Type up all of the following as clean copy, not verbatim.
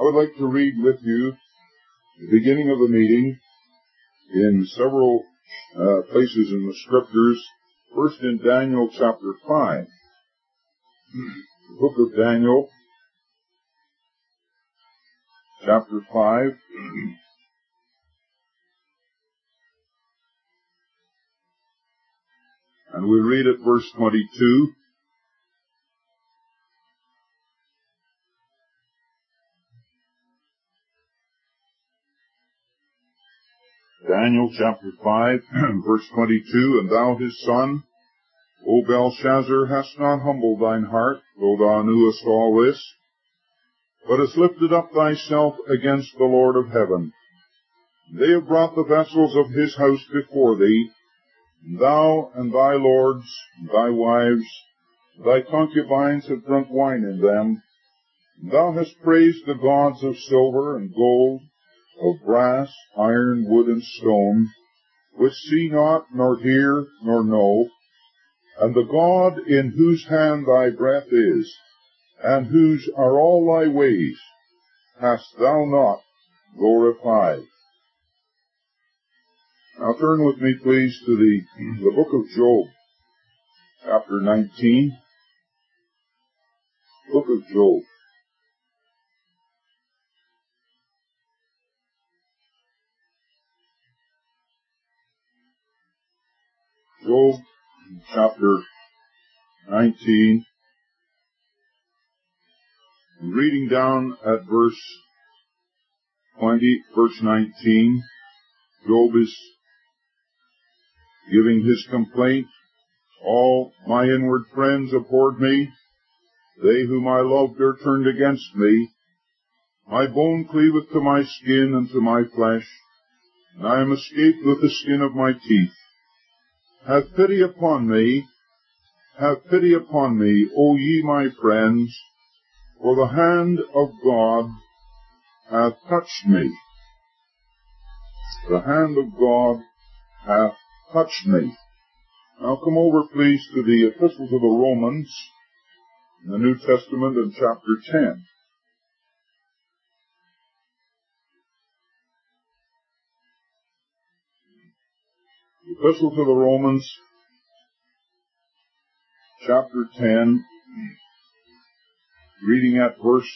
would like to read with you the beginning of the meeting in several places in the Scriptures. First in Daniel chapter 5. The book of Daniel, chapter 5. And we read at verse 22. Daniel chapter 5, verse 22, And thou his son, O Belshazzar, hast not humbled thine heart, though thou knewest all this, but hast lifted up thyself against the Lord of heaven. They have brought the vessels of his house before thee, and thou and thy lords, and thy wives, thy concubines have drunk wine in them. And thou hast praised the gods of silver and gold, of brass, iron, wood, and stone, which see not, nor hear, nor know, and the God in whose hand thy breath is, and whose are all thy ways, hast thou not glorified. Now turn with me, please, to the book of Job, chapter 19. Book of Job. Job, chapter 19, reading down at verse 19, Job is giving his complaint. All my inward friends abhorred me. They whom I loved are turned against me. My bone cleaveth to my skin and to my flesh, and I am escaped with the skin of my teeth. Have pity upon me, O ye my friends, for the hand of God hath touched me. The hand of God hath touched me. Now come over, please, to the Epistle to the Romans, in the New Testament, in chapter 10. Epistle to the Romans, chapter 10, reading at verse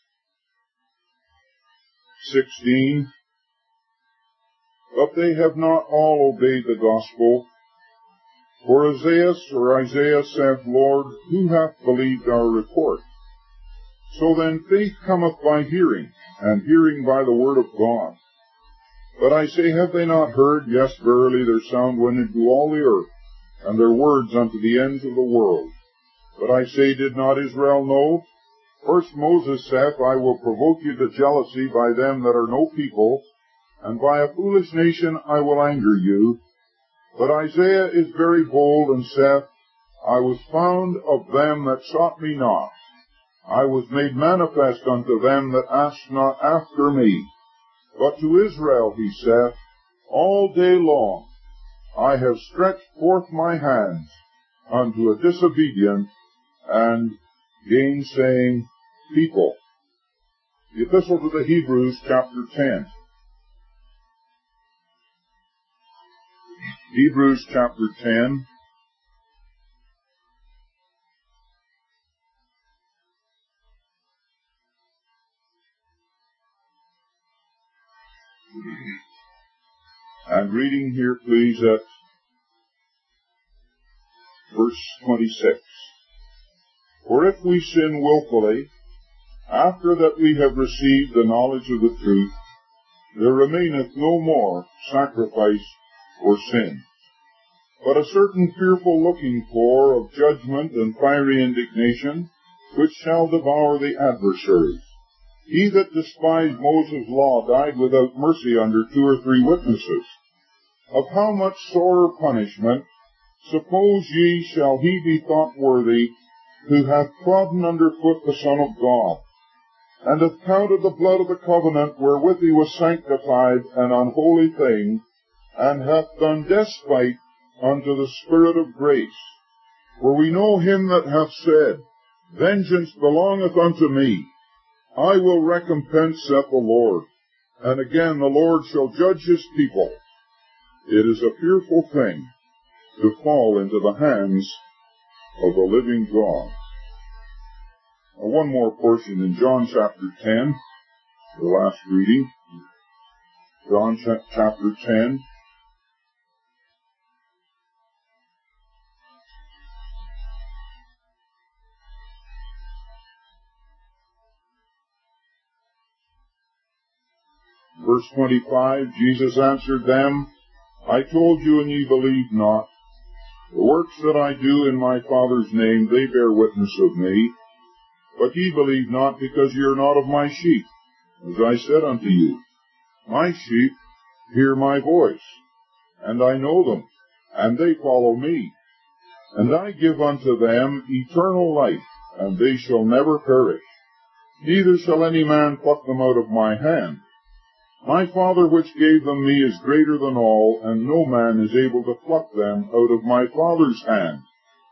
16. But they have not all obeyed the gospel. For Isaiah saith, Lord, who hath believed our report? So then faith cometh by hearing, and hearing by the word of God. But I say, have they not heard? Yes, verily, their sound went into all the earth, and their words unto the ends of the world. But I say, did not Israel know? First Moses saith, I will provoke you to jealousy by them that are no people, and by a foolish nation I will anger you. But Isaiah is very bold, and saith, I was found of them that sought me not. I was made manifest unto them that asked not after me. But to Israel he saith, all day long I have stretched forth my hands unto a disobedient and gainsaying people. The Epistle to the Hebrews, chapter 10. Hebrews, chapter 10. I'm reading here, please, at verse 26. For if we sin wilfully, after that we have received the knowledge of the truth, there remaineth no more sacrifice for sin, but a certain fearful looking for of judgment and fiery indignation, which shall devour the adversaries. He that despised Moses' law died without mercy under 2 or 3 witnesses. Of how much sorer punishment, suppose ye, shall he be thought worthy, who hath trodden under foot the Son of God, and hath counted the blood of the covenant wherewith he was sanctified an unholy thing, and hath done despite unto the Spirit of grace. For we know him that hath said, Vengeance belongeth unto me, I will recompense, saith the Lord. And again, the Lord shall judge his people. It is a fearful thing to fall into the hands of the living God. One more portion in John chapter 10, the last reading. John chapter 10. Verse 25, Jesus answered them, I told you, and ye believe not. The works that I do in my Father's name, they bear witness of me. But ye believe not, because ye are not of my sheep. As I said unto you, my sheep hear my voice, and I know them, and they follow me. And I give unto them eternal life, and they shall never perish. Neither shall any man pluck them out of my hand. My Father which gave them me is greater than all, and no man is able to pluck them out of my Father's hand.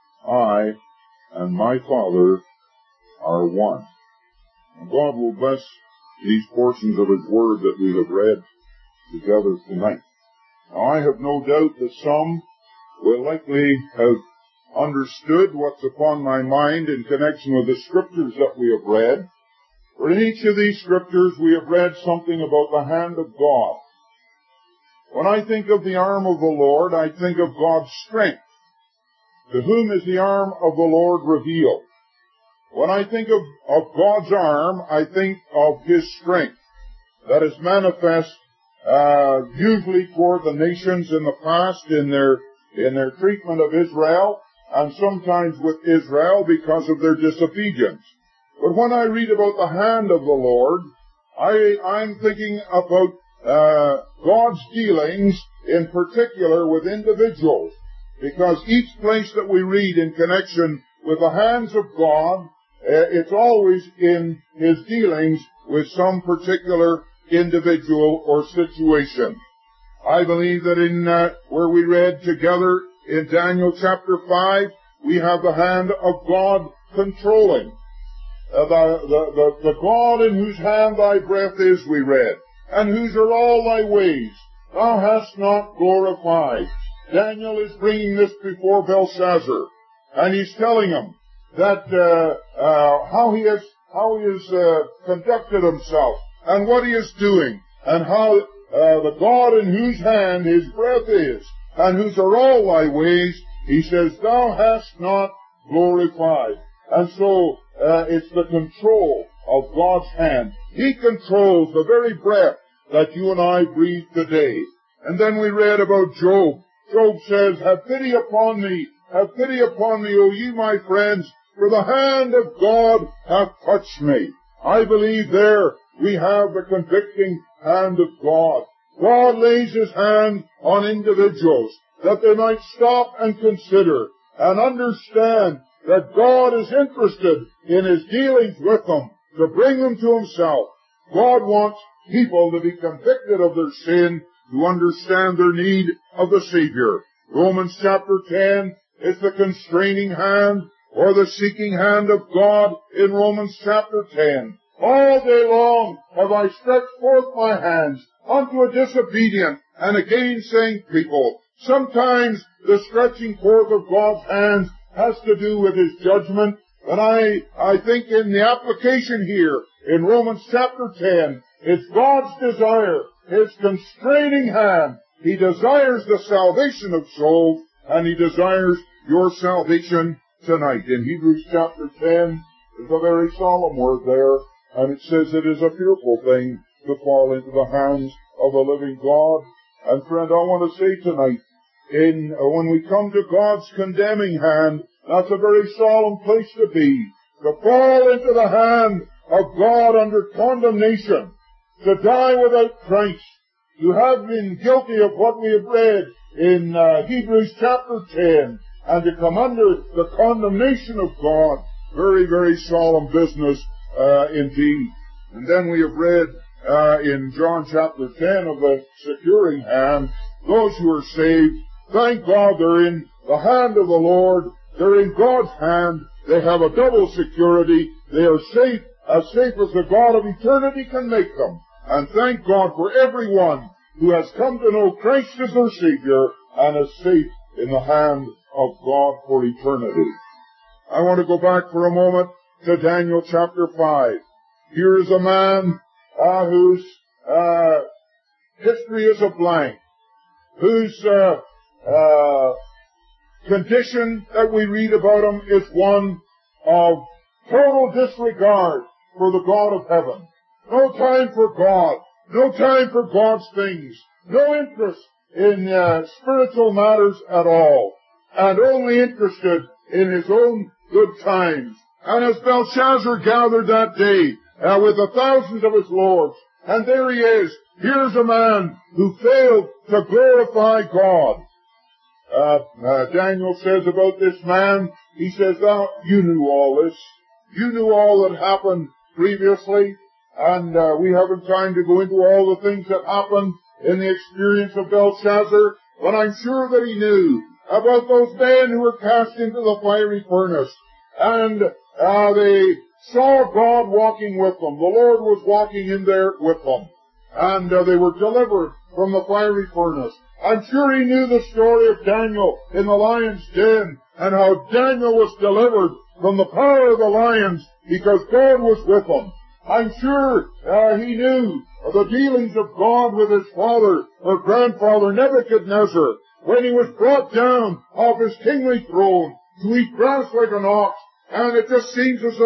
I and my Father are one. And God will bless these portions of His Word that we have read together tonight. Now, I have no doubt that some will likely have understood what's upon my mind in connection with the Scriptures that we have read. For in each of these Scriptures we have read something about the hand of God. When I think of the arm of the Lord, I think of God's strength. To whom is the arm of the Lord revealed? When I think of God's arm, I think of His strength that is manifest usually toward the nations in the past in their treatment of Israel, and sometimes with Israel because of their disobedience. But when I read about the hand of the Lord, I'm thinking about God's dealings in particular with individuals, because each place that we read in connection with the hands of God, it's always in His dealings with some particular individual or situation. I believe that in where we read together in Daniel chapter 5, we have the hand of God controlling. The God in whose hand thy breath is, we read, and whose are all thy ways, thou hast not glorified. Daniel is bringing this before Belshazzar, and he's telling him that how he has conducted himself, and what he is doing, and how the God in whose hand his breath is, and whose are all thy ways, he says, thou hast not glorified. And so it's the control of God's hand. He controls the very breath that you and I breathe today. And then we read about Job. Job says, have pity upon me, O ye my friends, for the hand of God hath touched me. I believe there we have the convicting hand of God. God lays His hand on individuals that they might stop and consider and understand that God is interested in His dealings with them to bring them to Himself. God wants people to be convicted of their sin, to understand their need of the Savior. Romans chapter 10 is the constraining hand or the seeking hand of God in Romans chapter 10. All day long have I stretched forth my hands unto a disobedient and a gainsaying people. Sometimes the stretching forth of God's hands has to do with His judgment, and I think in the application here in Romans chapter 10, it's God's desire, His constraining hand. He desires the salvation of souls, and He desires your salvation tonight. In Hebrews chapter 10, there's a very solemn word there, and it says it is a fearful thing to fall into the hands of a living God. And friend, I want to say tonight, when we come to God's condemning hand, that's a very solemn place to be. To fall into the hand of God under condemnation, to die without Christ, to have been guilty of what we have read in Hebrews chapter 10, and to come under the condemnation of God. Very, very solemn business indeed. And then we have read in John chapter 10 of the securing hand. Those who are saved, thank God they're in the hand of the Lord. They're in God's hand. They have a double security. They are safe as safe as the God of eternity can make them. And thank God for everyone who has come to know Christ as their Savior and is safe in the hand of God for eternity. I want to go back for a moment to Daniel chapter 5. Here is a man whose history is a blank, whose condition that we read about him is one of total disregard for the God of heaven. No time for God, no time for God's things, no interest in spiritual matters at all, and only interested in his own good times. And as Belshazzar gathered that day with the thousands of his lords, and there he is, here's a man who failed to glorify God. Daniel says about this man, he says, you knew all this. You knew all that happened previously, and we haven't time to go into all the things that happened in the experience of Belshazzar, but I'm sure that he knew about those men who were cast into the fiery furnace, and they saw God walking with them. The Lord was walking in there with them, and they were delivered from the fiery furnace. I'm sure he knew the story of Daniel in the lion's den, and how Daniel was delivered from the power of the lions because God was with him. I'm sure he knew the dealings of God with his father or grandfather Nebuchadnezzar when he was brought down off his kingly throne to eat grass like an ox, and it just seems as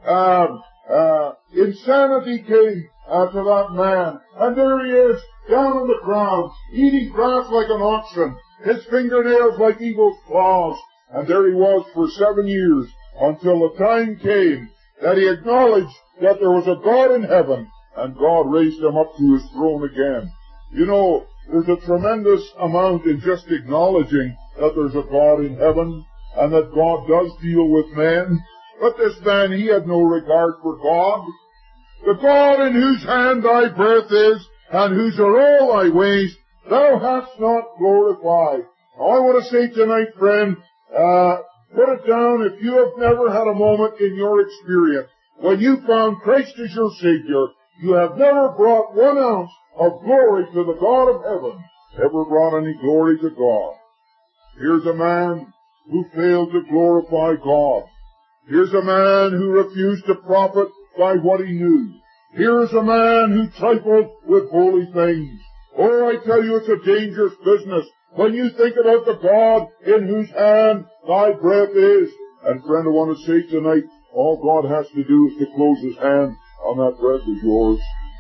though insanity came to that man. And there he is, down on the ground, eating grass like an oxen, his fingernails like eagle's claws. And there he was for 7 years, until the time came that he acknowledged that there was a God in heaven, and God raised him up to his throne again. You know, there's a tremendous amount in just acknowledging that there's a God in heaven, and that God does deal with men. But this man, he had no regard for God. The God in whose hand thy breath is, and whose are all thy ways, thou hast not glorified. Now, I want to say tonight, friend, put it down if you have never had a moment in your experience when you found Christ as your Savior, you have never brought 1 ounce of glory to the God of heaven, ever brought any glory to God. Here's a man who failed to glorify God. Here's a man who refused to profit by what he knew. Here's a man who trifled with holy things. Oh, I tell you, it's a dangerous business when you think about the God in whose hand thy breath is. And friend, I want to say tonight, all God has to do is to close his hand on that breath of yours,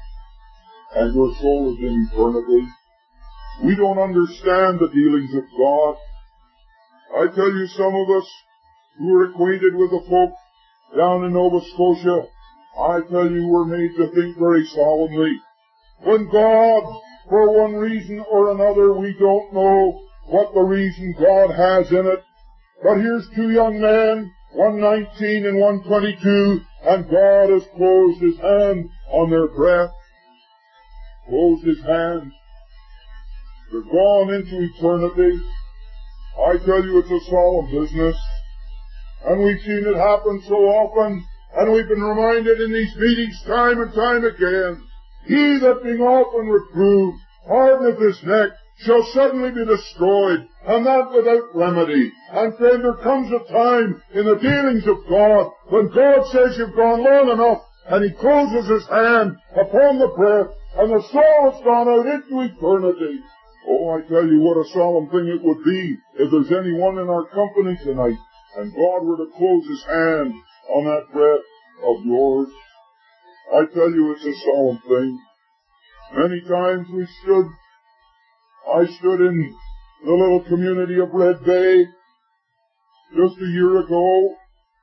and your soul is in eternity. We don't understand the dealings of God. I tell you, some of us who are acquainted with the folk down in Nova Scotia, I tell you, we're made to think very solemnly. When God, for one reason or another, we don't know what the reason God has in it, but here's 2 young men, one 19 and one 22, and God has closed his hand on their breath. Closed his hand. They're gone into eternity. I tell you, it's a solemn business. And we've seen it happen so often, and we've been reminded in these meetings time and time again. He that being often reproved hardeneth his neck shall suddenly be destroyed, and that without remedy. And friend, there comes a time in the dealings of God when God says you've gone long enough, and he closes his hand upon the breath, and the soul has gone out into eternity. Oh, I tell you, what a solemn thing it would be if there's anyone in our company tonight, and God were to close his hand on that breath of yours. I tell you, it's a solemn thing. Many times I stood in the little community of Red Bay just a year ago,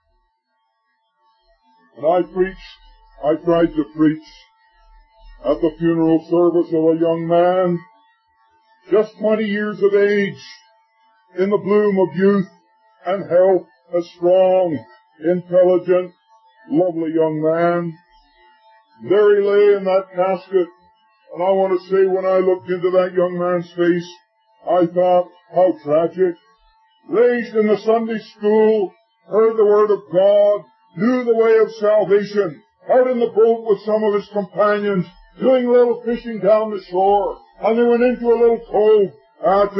and I tried to preach at the funeral service of a young man, just 20 years of age, in the bloom of youth and health, a strong, intelligent, lovely young man. There he lay in that casket, and I want to say, when I looked into that young man's face, I thought, how tragic. Raised in the Sunday school, heard the Word of God, knew the way of salvation, out in the boat with some of his companions, doing a little fishing down the shore. And they went into a little cove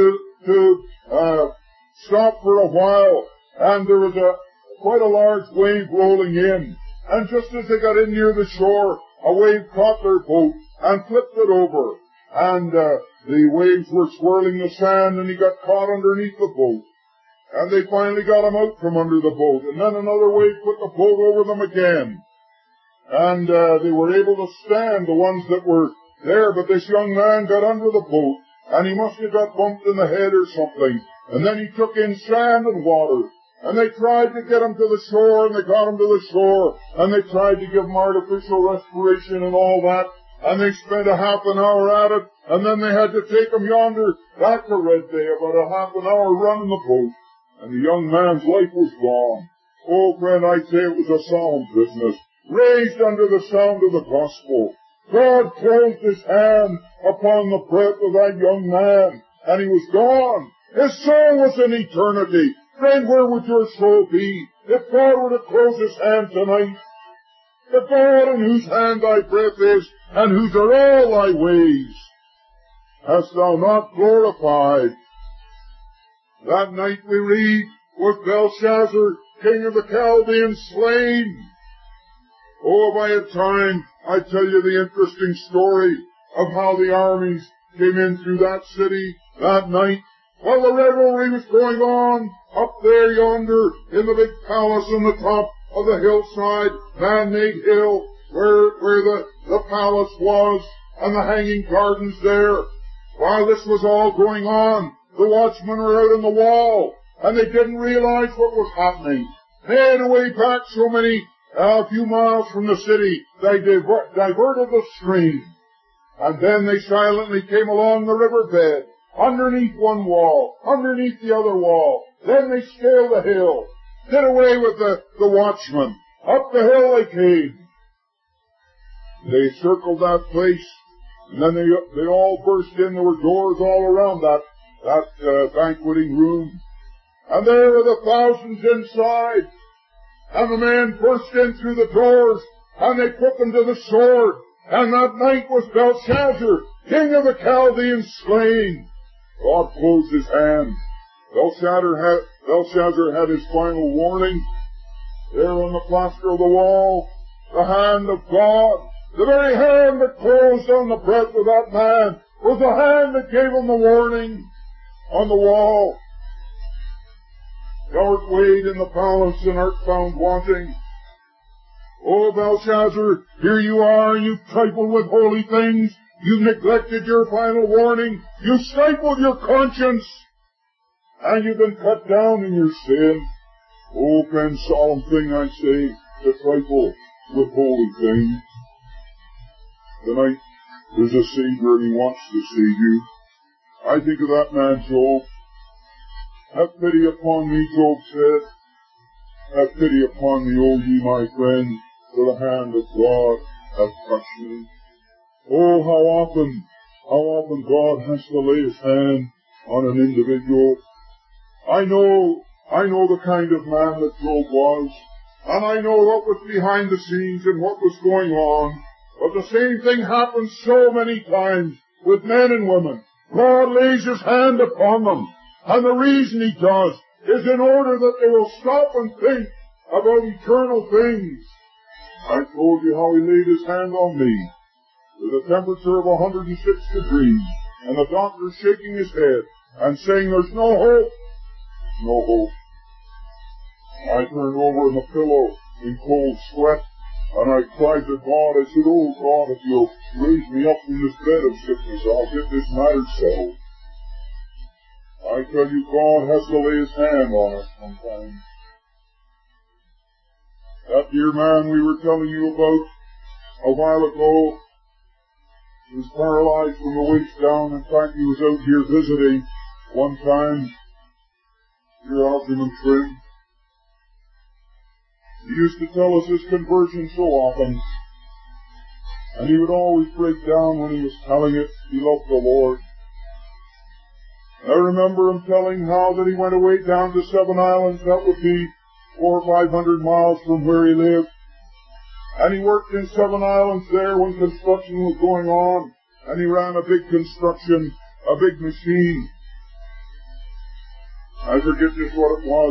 to stop for a while. And there was quite a large wave rolling in. And just as they got in near the shore, a wave caught their boat and flipped it over. And the waves were swirling the sand, and he got caught underneath the boat. And they finally got him out from under the boat. And then another wave put the boat over them again. And they were able to stand, the ones that were there. But this young man got under the boat, and he must have got bumped in the head or something. And then he took in sand and water. And they tried to get him to the shore, and they got him to the shore. And they tried to give him artificial respiration and all that. And they spent a half an hour at it. And then they had to take him yonder back to Red Bay, about a half an hour run in the boat. And the young man's life was gone. Oh, friend, I'd say it was a solemn business. Raised under the sound of the gospel. God closed his hand upon the breath of that young man, and he was gone. His soul was in eternity. Friend, where would your soul be if God were to close his hand tonight? The God in whose hand thy breath is, and whose are all thy ways, hast thou not glorified? That night we read, was Belshazzar, king of the Chaldeans, slain. Oh, if I had time, I'd tell you the interesting story of how the armies came in through that city that night. While the revelry was going on, up there yonder, in the big palace on the top of the hillside, man-made hill, where the palace was, and the hanging gardens there. While this was all going on, the watchmen were out on the wall, and they didn't realize what was happening. Men away back a few miles from the city, they diverted the stream. And then they silently came along the riverbed, underneath one wall, underneath the other wall. Then they scaled the hill, did away with the watchmen. Up the hill they came. They circled that place, and then they all burst in. There were doors all around that banqueting room. And there were the thousands inside. And the men burst in through the doors, and they put them to the sword. And that night was Belshazzar, king of the Chaldeans, slain. God closed his hand. Belshazzar had his final warning. There on the plaster of the wall, the hand of God, the very hand that closed on the breath of that man, was the hand that gave him the warning on the wall. Thou art weighed in the balance and art found wanting. O Belshazzar, here you are, and you've trifled with holy things. You've neglected your final warning. You've stifled your conscience. And you've been cut down in your sin. Oh, friend, solemn thing I say, to trifle with holy things. Tonight, there's a Savior, and he wants to save you. I think of that man, Job. Have pity upon me, Job said. Have pity upon me, O ye my friend, for the hand of God hath touched me. Oh, how often God has to lay his hand on an individual. I know the kind of man that Job was, and I know what was behind the scenes and what was going on, but the same thing happens so many times with men and women. God lays his hand upon them, and the reason he does is in order that they will stop and think about eternal things. I told you how he laid his hand on me, with a temperature of 106 degrees, and the doctor shaking his head and saying, there's no hope. No hope. I turned over in the pillow in cold sweat, and I cried to God. I said, oh God, if you'll raise me up from this bed of sickness, I'll get this matter settled. I tell you, God has to lay his hand on us sometimes. That dear man we were telling you about a while ago, he was paralyzed from the waist down. In fact, he was out here visiting one time. Dear Algernon Trim. He used to tell us his conversion so often, and he would always break down when he was telling it. He loved the Lord. I remember him telling how that he went away down to Seven Islands. That would be 400 or 500 miles from where he lived. And he worked in Seven Islands there when construction was going on. And he ran a big machine. I forget just what it was.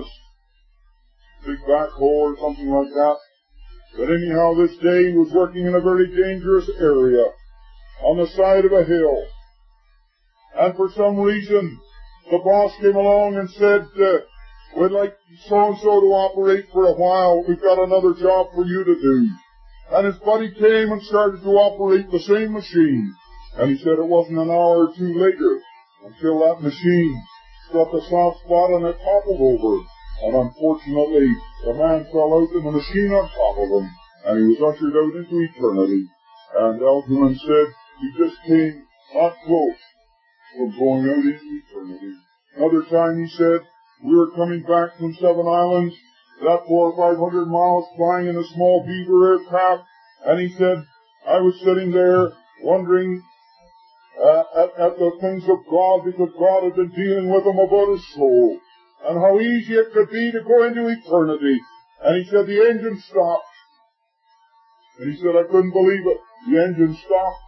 Big backhoe or something like that. But anyhow, this day he was working in a very dangerous area on the side of a hill. And for some reason, the boss came along and said, we'd like so-and-so to operate for a while. We've got another job for you to do. And his buddy came and started to operate the same machine. And he said it wasn't an hour or two later until that machine struck a soft spot and it toppled over. And unfortunately, the man fell out and the machine on top of him. And he was ushered out into eternity. And Algernon said he just came not close from going out into eternity. Another time he said, we were coming back from Seven Islands, that 400 or 500 miles, flying in a small Beaver aircraft, and he said, I was sitting there wondering at the things of God, because God had been dealing with him about his soul, and how easy it could be to go into eternity. And he said, the engine stopped. And he said, I couldn't believe it. The engine stopped.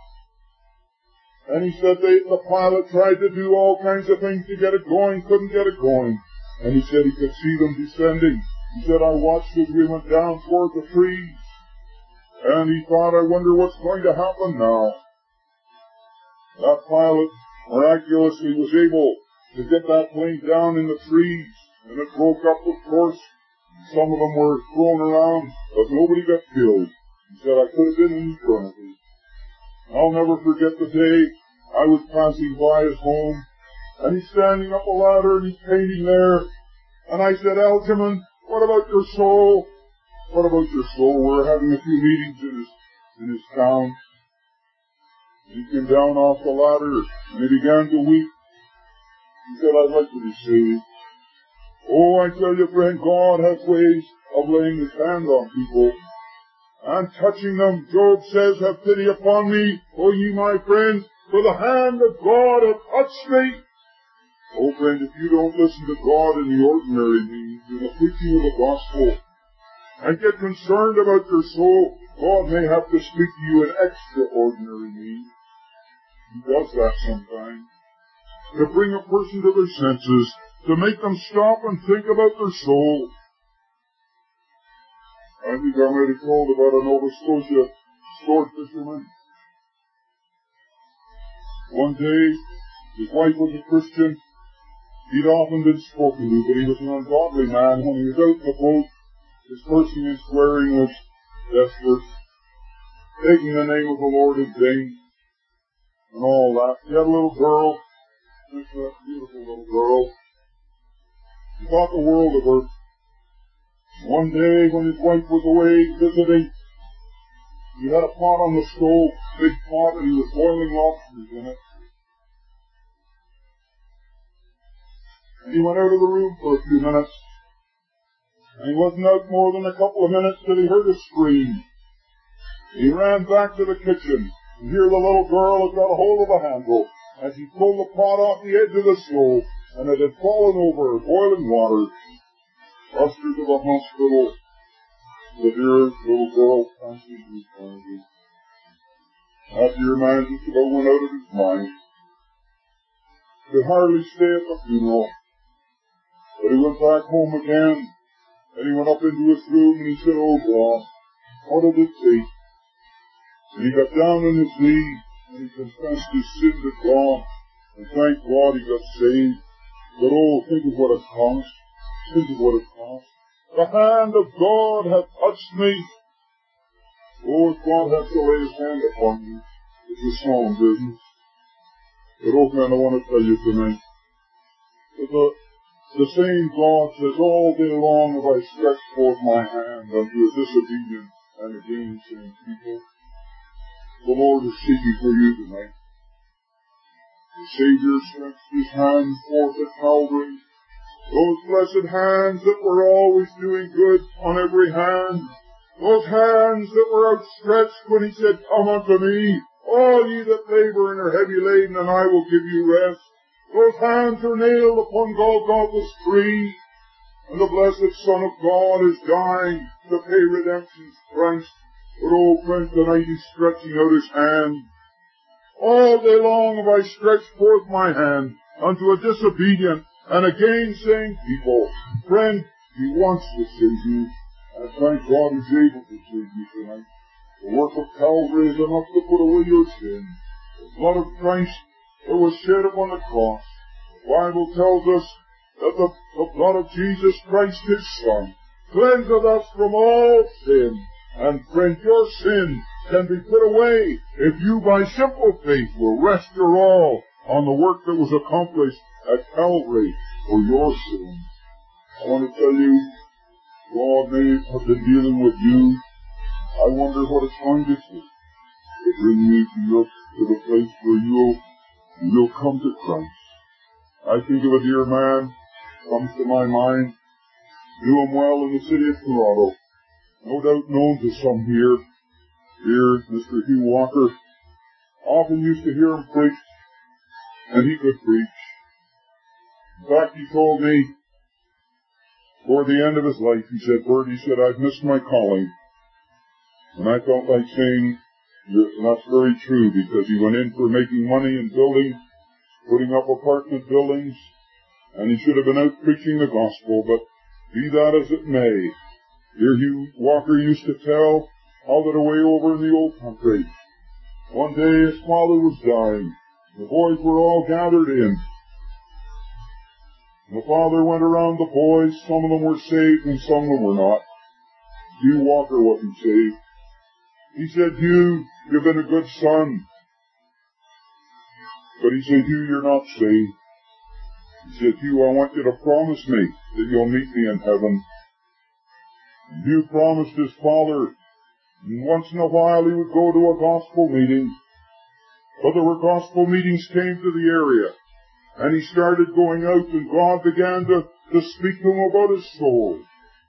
And he said the pilot tried to do all kinds of things to get it going, couldn't get it going. And he said he could see them descending. He said, I watched as we went down toward the trees. And he thought, I wonder what's going to happen now. That pilot miraculously was able to get that plane down in the trees. And it broke up, of course. Some of them were thrown around, but nobody got killed. He said, I could have been in eternity. I'll never forget the day I was passing by his home, and he's standing up a ladder and he's painting there. And I said, Algernon, what about your soul? What about your soul? We're having a few meetings in his town. And he came down off the ladder and he began to weep. He said, I'd like to be saved. Oh, I tell you, friend, God has ways of laying his hand on people and touching them. Job says, have pity upon me, O ye my friends, for the hand of God hath touched me. Oh, friend, if you don't listen to God in the ordinary means, in the preaching of the gospel, and get concerned about your soul, God may have to speak to you in extraordinary means. He does that sometimes. To bring a person to their senses, to make them stop and think about their soul. I think I might have told about a Nova Scotia sport fisherman. One day, his wife was a Christian. He'd often been spoken to, but he was an ungodly man. When he was out in the boat, his cursing and swearing was desperate, taking the name of the Lord in vain, and all that. He had a little girl, just a beautiful little girl. He thought the world of her. One day, when his wife was away visiting, he had a pot on the stove, a big pot, and he was boiling lobsters in it. And he went out of the room for a few minutes. And he wasn't out more than a couple of minutes till he heard a scream. He ran back to the kitchen, and here the little girl had got a hold of a handle, as he pulled the pot off the edge of the stove, and it had fallen over her, boiling water. Rushed her to the hospital. The dear little girl passed into eternity. After your man just about went out of his mind. Could hardly stay at the funeral. But he went back home again, and he went up into his room and he said, oh God, what did it take? And he got down on his knees and he confessed his sin to God, and thank God he got saved. But oh, think of what it cost. Think of what it cost. The hand of God hath touched me. Oh, if God has to lay his hand upon you, it's a small business. But oh, friend, I want to tell you tonight that the same God says, all day long have I stretched forth my hand unto a disobedient and a gainsaying people. The Lord is seeking for you tonight. The Savior stretched his hand forth at Calvary. Those blessed hands that were always doing good on every hand. Those hands that were outstretched when he said, come unto me, all ye that labor and are heavy laden, and I will give you rest. Those hands are nailed upon Golgotha's tree, and the blessed Son of God is dying to pay redemption's price. But oh, friends, tonight He's stretching out His hand. All day long have I stretched forth my hand unto a disobedient and a gainsaying people. Friend, He wants to save you. And thank God He's able to save you tonight. The work of Calvary is enough to put away your sin. The blood of Christ that was shed upon the cross. The Bible tells us that the blood of Jesus Christ, His Son, cleanseth us from all sin. And friend, your sin can be put away if you by simple faith will rest your all on the work that was accomplished at Calvary for your sins. I want to tell you, God may have been dealing with you. I wonder what it's going to take to bring you to the place where you'll come to Christ. I think of a dear man, comes to my mind, knew him well in the city of Toronto, no doubt known to some here. Here, Mr. Hugh Walker, often used to hear him preach, and he could preach. In fact, he told me, toward the end of his life, he said, Bert, he said, I've missed my calling. And I felt like saying, that's very true, because he went in for making money and building, putting up apartment buildings, and he should have been out preaching the gospel, but be that as it may, dear Hugh Walker used to tell how that away over in the old country, one day his father was dying. The boys were all gathered in. The father went around the boys. Some of them were saved and some of them were not. Hugh Walker wasn't saved. He said, Hugh, you've been a good son. But he said, Hugh, you're not saved. He said, Hugh, I want you to promise me that you'll meet me in heaven. And Hugh promised his father, and once in a while he would go to a gospel meeting. But there were gospel meetings came to the area. And he started going out, and God began to speak to him about his soul.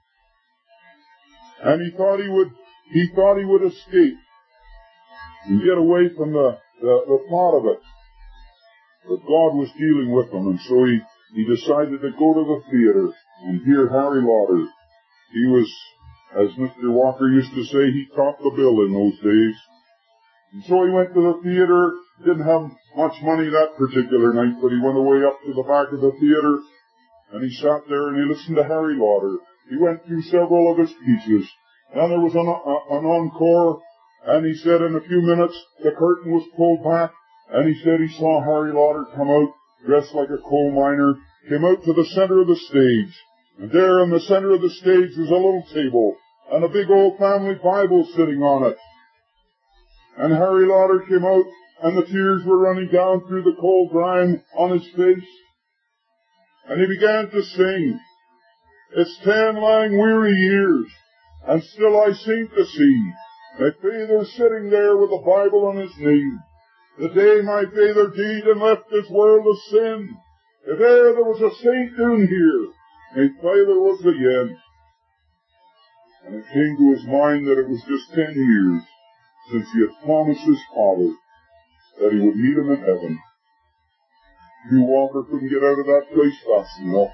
And he thought he would escape and get away from the thought of it. But God was dealing with him, and so he decided to go to the theater and hear Harry Lauder. He was, as Mr. Walker used to say, he topped the bill in those days. And so he went to the theater, didn't have much money that particular night, but he went away up to the back of the theater, and he sat there and he listened to Harry Lauder. He went through several of his pieces. And there was an encore, and he said in a few minutes the curtain was pulled back, and he said he saw Harry Lauder come out, dressed like a coal miner, came out to the center of the stage. And there in the center of the stage was a little table, and a big old family Bible sitting on it. And Harry Lauder came out, and the tears were running down through the cold grime on his face. And he began to sing, It's 10 lang weary years, and still I seem to see my Father sitting there with a Bible on his knee. The day my Father died and left this world of sin, if e'er there was a saint down here, my Father was again. And it came to his mind that it was just 10 years since he had promised his father that he would meet him in heaven. Hugh Walker couldn't get out of that place fast enough.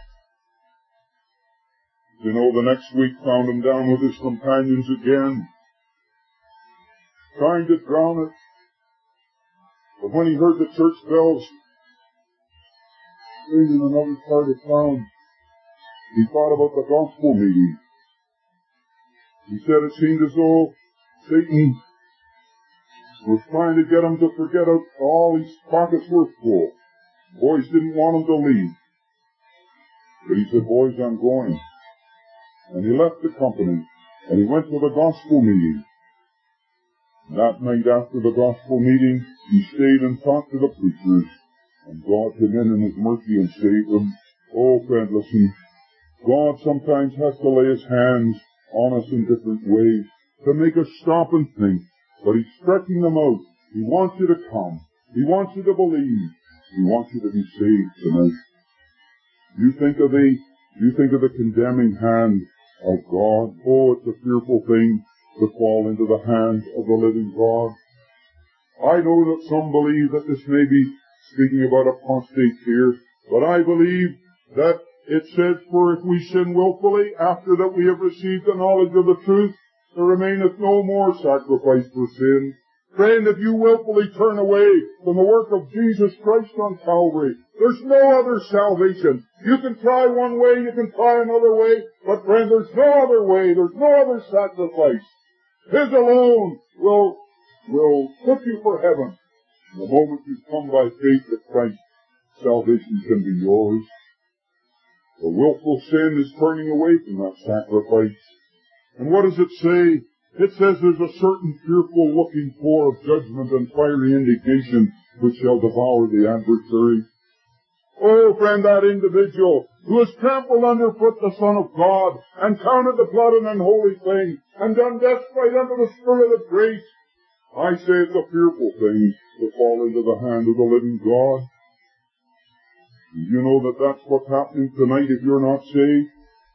You know, the next week found him down with his companions again, trying to drown it. But when he heard the church bells ring in another part of town, he thought about the gospel meeting. He said it seemed as though Satan was trying to get him to forget all his pockets were full. Boys didn't want him to leave. But he said, boys, I'm going. And he left the company, and he went to the gospel meeting. And that night after the gospel meeting, he stayed and talked to the preachers, and God came in His mercy and saved them. Oh, friend, listen, God sometimes has to lay His hands on us in different ways to make us stop and think, but He's stretching them out. He wants you to come. He wants you to believe. He wants you to be saved tonight. You think of the condemning hand of God. Oh, it's a fearful thing to fall into the hand of the living God. I know that some believe that this may be speaking about apostates here, but I believe that it says, for if we sin willfully after that we have received the knowledge of the truth, there remaineth no more sacrifice for sin. Friend, if you willfully turn away from the work of Jesus Christ on Calvary, there's no other salvation. You can try one way, you can try another way, but friend, there's no other way, there's no other sacrifice. His alone will put you for heaven. The moment you come by faith to Christ, salvation can be yours. The willful sin is turning away from that sacrifice. And what does it say? It says there's a certain fearful looking for of judgment and fiery indignation which shall devour the adversary. Oh, friend, that individual who has trampled underfoot the Son of God and counted the blood an unholy thing and done despite unto the Spirit of grace, I say it's a fearful thing to fall into the hand of the living God. You know that that's what's happening tonight if you're not saved?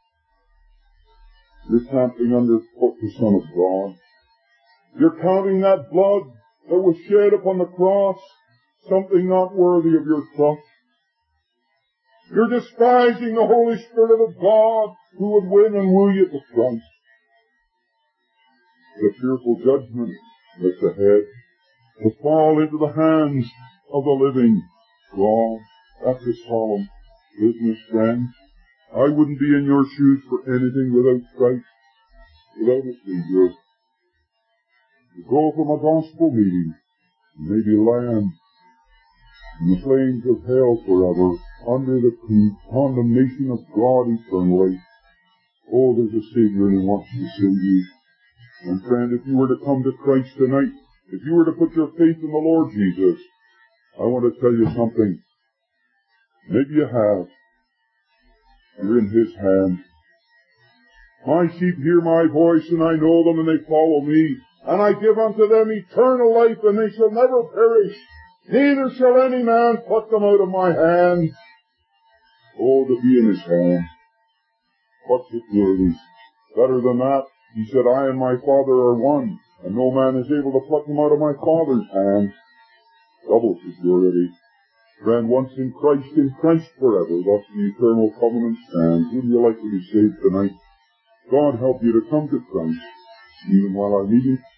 You're trampling underfoot the Son of God. You're counting that blood that was shed upon the cross something not worthy of your trust. You're despising the Holy Spirit of God who would win and woo you to Christ. The fearful judgment that's ahead, to fall into the hands of the living God. That's a solemn business, friend. I wouldn't be in your shoes for anything without Christ, without a Savior. You go from a gospel meeting, maybe land in the flames of hell forever, under the condemnation of God eternally. Oh, there's a Savior and He wants to save you. And friend, if you were to come to Christ tonight, if you were to put your faith in the Lord Jesus, I want to tell you something. Maybe you have. You're in His hand. My sheep hear my voice, and I know them, and they follow me. And I give unto them eternal life, and they shall never perish. Neither shall any man pluck them out of my hand. Oh, to be in His hand. What's it worthy? Better than that, He said, I and my Father are one, and no man is able to pluck them out of my Father's hand. Double security. Friend, once in Christ forever, thus the eternal covenant stands. Would you like to be saved tonight? God help you to come to Christ, even while I'm eating.